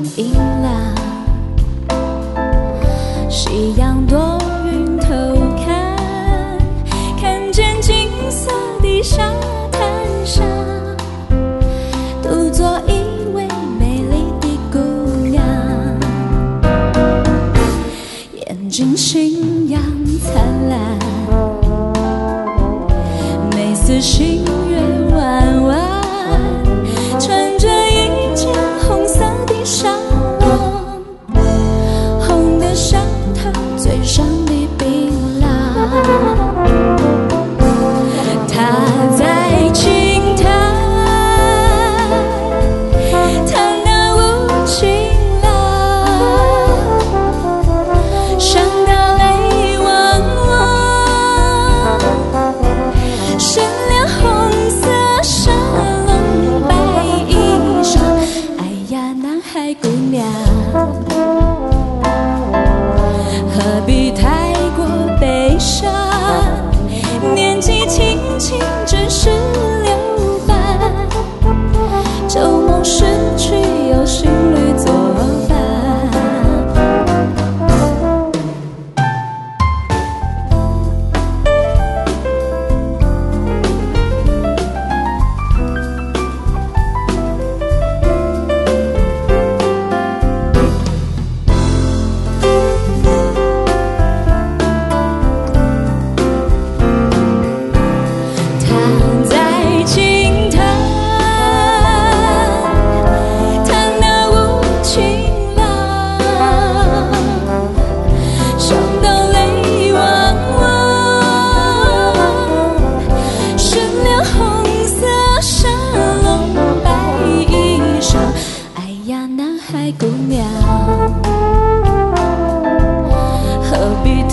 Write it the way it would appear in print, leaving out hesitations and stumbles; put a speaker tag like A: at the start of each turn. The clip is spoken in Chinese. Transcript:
A: 阴凉，夕阳多云偷看，看见金色的沙滩上，独坐一位美丽的姑娘，眼睛星样灿烂，美似星月弯弯，穿着一件红色的纱笼，红的像她嘴上的槟榔。她在轻弹，弹那无情郎，伤到泪汪汪，身亮红色纱笼白衣裳。哎呀，男孩姑娘，何必太过悲伤？年纪轻轻只是留伴，旧梦逝去有新侣作伴。姑娘，何必